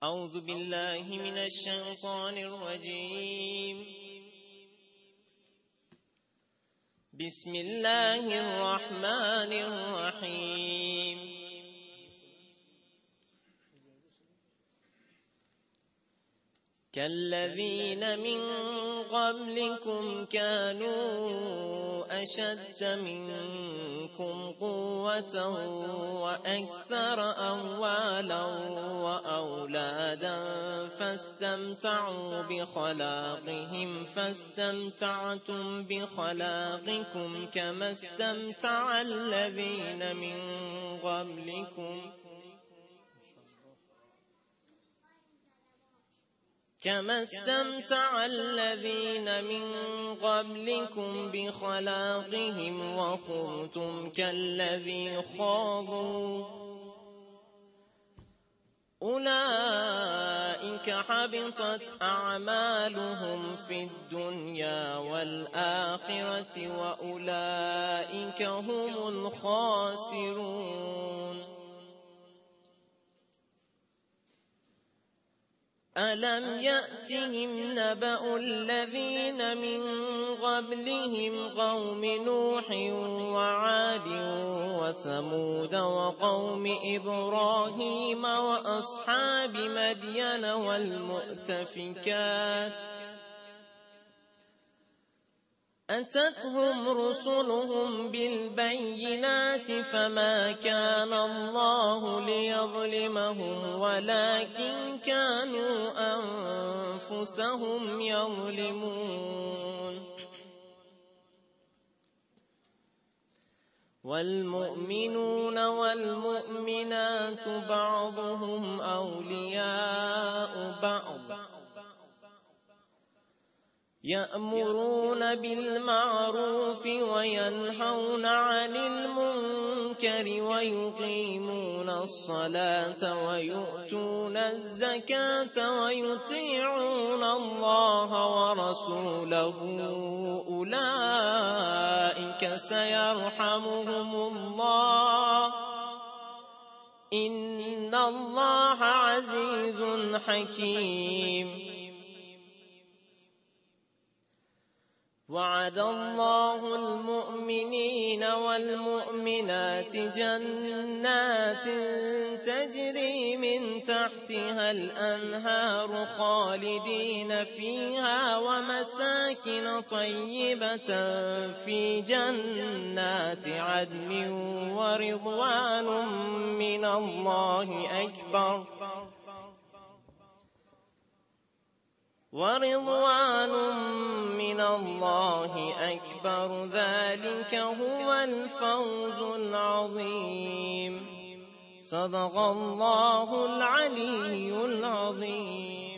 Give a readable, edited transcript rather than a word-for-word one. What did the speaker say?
أعوذ بالله من الشيطان الرجيم. بسم الله الرحمن الرحيم. كالذين من قبلكم كانوا أشد منكم قوة وأكثر أموالا وأولادا فاستمتعوا بخلاقهم فاستمتعتم بخلاقكم كما استمتع الذين من قبلكم بخلاقهم وخضتم كالذي خاضوا أولئك حبطت أعمالهم في الدنيا والآخرة وأولئك هم الخاسرون. ألم يأتهم نبأ الذين من قبلهم قوم نوح وعاد وثمود وقوم إبراهيم وأصحاب مدين والمؤتفكات أتتهم رسلهم بالبينات فما كان الله ليظلمهم ولكن كانوا أنفسهم يظلمون. والمؤمنون والمؤمنات بعضهم أولياء بعض يأمرون بالمعروف وينهون عن المنكر ويقيمون الصلاة ويؤتون الزكاة ويطيعون الله ورسوله أولئك سيرحمهم الله إن الله عزيز حكيم. وعد الله المؤمنين والمؤمنات جنات تجري من تحتها الأنهار خالدين فيها ومساكن طيبة في جنات عدن ورضوان من الله أكبر ذلك هو الفوز العظيم. صدق الله العلي العظيم.